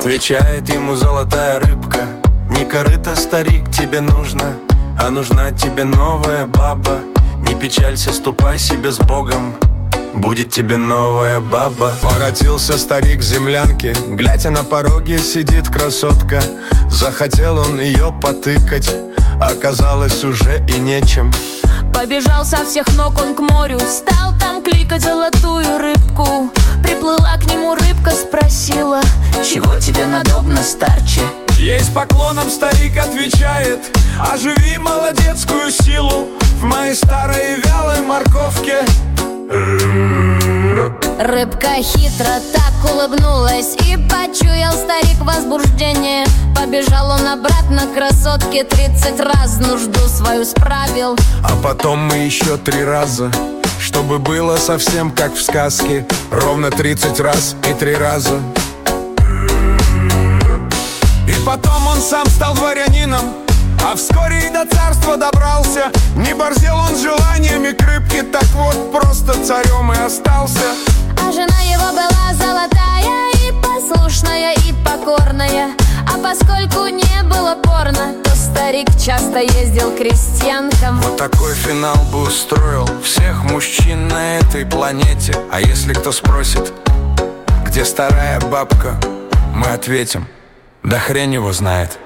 Отвечает ему золотая рыбка: не корыто, старик, тебе нужно, а нужна тебе новая баба. Не печалься, ступай себе с Богом, будет тебе новая баба. Воротился старик к землянке, глядя на пороге сидит красотка. Захотел он ее потыкать, оказалось уже и нечем. Побежал со всех ног он к морю, стал там кликать золотую рыбку. Приплыла к нему рыбка, спросила: чего тебе надобно, старче? Ей с поклоном старик отвечает: оживи молодецкую силу в моей старой вялой морковке. Рыбка хитро так улыбнулась, и почуял старик возбуждение. Побежал он обратно к красотке, 30 раз нужду свою справил. А потом мы еще 3 раза, чтобы было совсем как в сказке. Ровно 30 раз и 3 раза. И потом он сам стал дворянином, а вскоре и до царства добрался. Не борзел он желаниями к рыбке, так вот просто царем и остался. А жена его была золотая и послушная, и покорная. А поскольку не было порно, то старик часто ездил к крестьянкам. Вот такой финал бы устроил всех мужчин на этой планете. А если кто спросит, где старая бабка, мы ответим: да хрен его знает.